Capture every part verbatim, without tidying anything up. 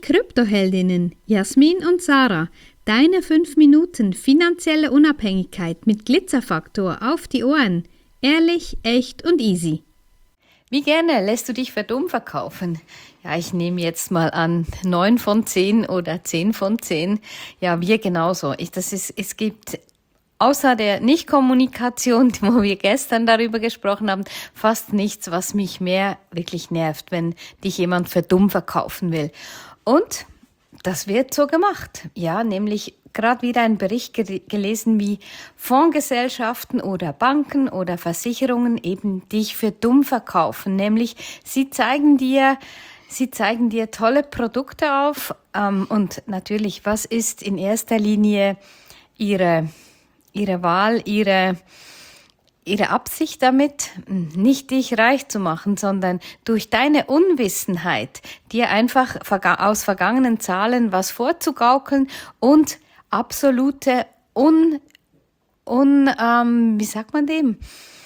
Kryptoheldinnen Jasmin und Sarah. Deine fünf Minuten finanzielle Unabhängigkeit mit Glitzerfaktor auf die Ohren. Ehrlich, echt und easy. Wie gerne lässt du dich für dumm verkaufen? Ja, ich nehme jetzt mal an, neun von zehn oder zehn von zehn. Ja, wir genauso. Ich, das ist, es gibt außer der Nichtkommunikation, wo wir gestern darüber gesprochen haben, fast nichts, was mich mehr wirklich nervt, wenn dich jemand für dumm verkaufen will. Und das wird so gemacht. Ja, nämlich gerade wieder einen Bericht ge- gelesen, wie Fondsgesellschaften oder Banken oder Versicherungen eben dich für dumm verkaufen. Nämlich sie zeigen dir, sie zeigen dir tolle Produkte auf ähm, und natürlich, was ist in erster Linie ihre ihre Wahl, ihre ihre Absicht damit, nicht dich reich zu machen, sondern durch deine Unwissenheit dir einfach aus vergangenen Zahlen was vorzugaukeln und absolute un, un ähm, wie sagt man dem?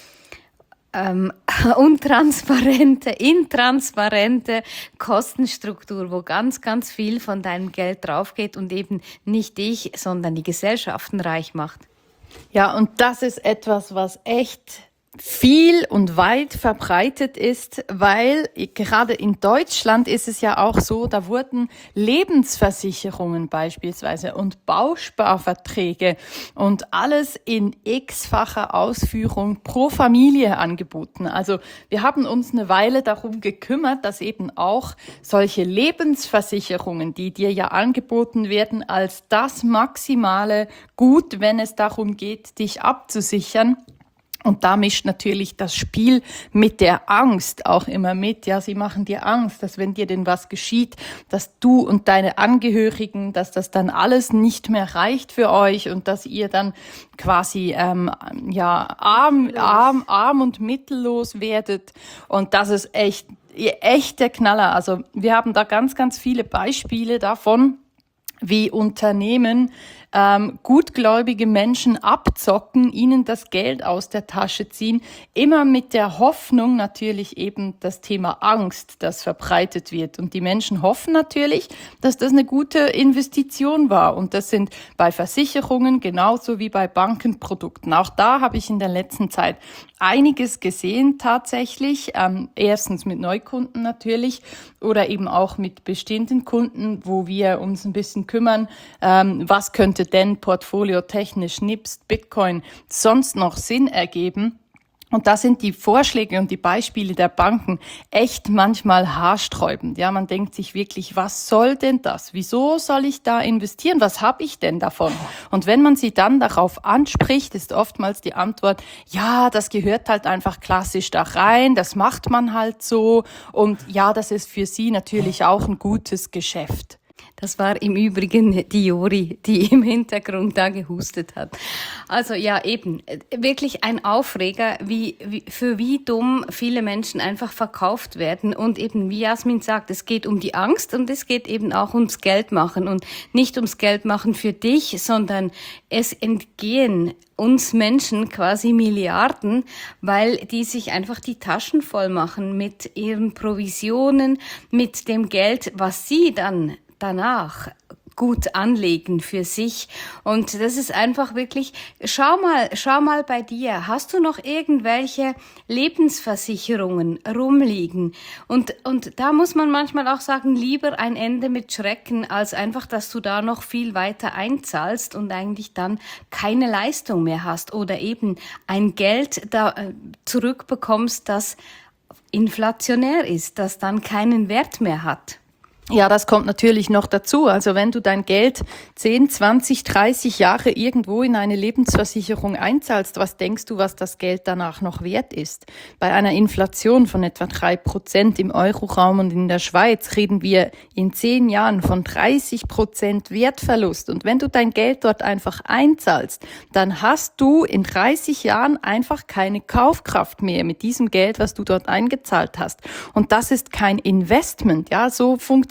Ähm, untransparente, intransparente Kostenstruktur, wo ganz, ganz viel von deinem Geld draufgeht und eben nicht dich, sondern die Gesellschaften reich macht. Ja, und das ist etwas, was echt viel und weit verbreitet ist, weil gerade in Deutschland ist es ja auch so, da wurden Lebensversicherungen beispielsweise und Bausparverträge und alles in x-facher Ausführung pro Familie angeboten. Also wir haben uns eine Weile darum gekümmert, dass eben auch solche Lebensversicherungen, die dir ja angeboten werden, als das maximale Gut, wenn es darum geht, dich abzusichern. Und da mischt natürlich das Spiel mit der Angst auch immer mit. Ja, sie machen dir Angst, dass wenn dir denn was geschieht, dass du und deine Angehörigen, dass das dann alles nicht mehr reicht für euch und dass ihr dann quasi ähm, ja arm, arm, arm und mittellos werdet. Und das ist echt, echt der Knaller. Also wir haben da ganz, ganz viele Beispiele davon, wie Unternehmen ähm, gutgläubige Menschen abzocken, ihnen das Geld aus der Tasche ziehen, immer mit der Hoffnung natürlich eben das Thema Angst, das verbreitet wird. Und die Menschen hoffen natürlich, dass das eine gute Investition war. Und das sind bei Versicherungen genauso wie bei Bankenprodukten. Auch da habe ich in der letzten Zeit einiges gesehen tatsächlich. Ähm, erstens mit Neukunden natürlich oder eben auch mit bestehenden Kunden, wo wir uns ein bisschen kümmern, ähm, was könnte denn portfoliotechnisch nebst Bitcoin sonst noch Sinn ergeben. Und da sind die Vorschläge und die Beispiele der Banken echt manchmal haarsträubend. Ja, man denkt sich wirklich, was soll denn das? Wieso soll ich da investieren? Was habe ich denn davon? Und wenn man sie dann darauf anspricht, ist oftmals die Antwort, ja, das gehört halt einfach klassisch da rein, das macht man halt so. Und ja, das ist für sie natürlich auch ein gutes Geschäft. Das war im Übrigen die Jori, die im Hintergrund da gehustet hat. Also ja, eben, wirklich ein Aufreger, wie, wie für wie dumm viele Menschen einfach verkauft werden. Und eben, wie Jasmin sagt, es geht um die Angst und es geht eben auch ums Geldmachen. Und nicht ums Geldmachen für dich, sondern es entgehen uns Menschen quasi Milliarden, weil die sich einfach die Taschen voll machen mit ihren Provisionen, mit dem Geld, was sie dann danach gut anlegen für sich. Und das ist einfach wirklich, schau mal, schau mal bei dir, hast du noch irgendwelche Lebensversicherungen rumliegen? Und, und da muss man manchmal auch sagen, lieber ein Ende mit Schrecken, als einfach, dass du da noch viel weiter einzahlst und eigentlich dann keine Leistung mehr hast oder eben ein Geld da äh, zurückbekommst, das inflationär ist, das dann keinen Wert mehr hat. Ja, das kommt natürlich noch dazu. Also wenn du dein Geld zehn, zwanzig, dreißig Jahre irgendwo in eine Lebensversicherung einzahlst, was denkst du, was das Geld danach noch wert ist? Bei einer Inflation von etwa drei Prozent im Euroraum und in der Schweiz reden wir in zehn Jahren von dreißig Prozent Wertverlust. Und wenn du dein Geld dort einfach einzahlst, dann hast du in dreißig Jahren einfach keine Kaufkraft mehr mit diesem Geld, was du dort eingezahlt hast. Und das ist kein Investment. Ja, so funktioniert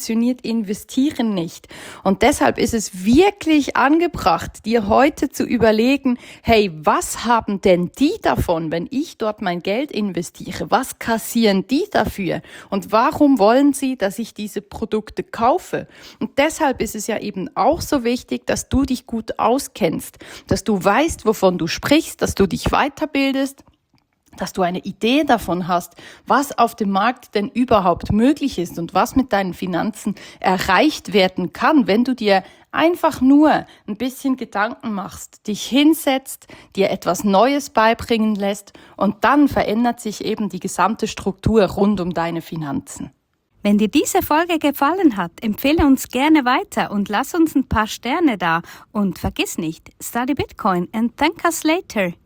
funktioniert Investieren nicht. Und deshalb ist es wirklich angebracht, dir heute zu überlegen, hey, was haben denn die davon, wenn ich dort mein Geld investiere? Was kassieren die dafür? Und warum wollen sie, dass ich diese Produkte kaufe? Und deshalb ist es ja eben auch so wichtig, dass du dich gut auskennst, dass du weißt, wovon du sprichst, dass du dich weiterbildest, dass du eine Idee davon hast, was auf dem Markt denn überhaupt möglich ist und was mit deinen Finanzen erreicht werden kann, wenn du dir einfach nur ein bisschen Gedanken machst, dich hinsetzt, dir etwas Neues beibringen lässt und dann verändert sich eben die gesamte Struktur rund um deine Finanzen. Wenn dir diese Folge gefallen hat, empfehle uns gerne weiter und lass uns ein paar Sterne da. Und vergiss nicht, study Bitcoin and thank us later.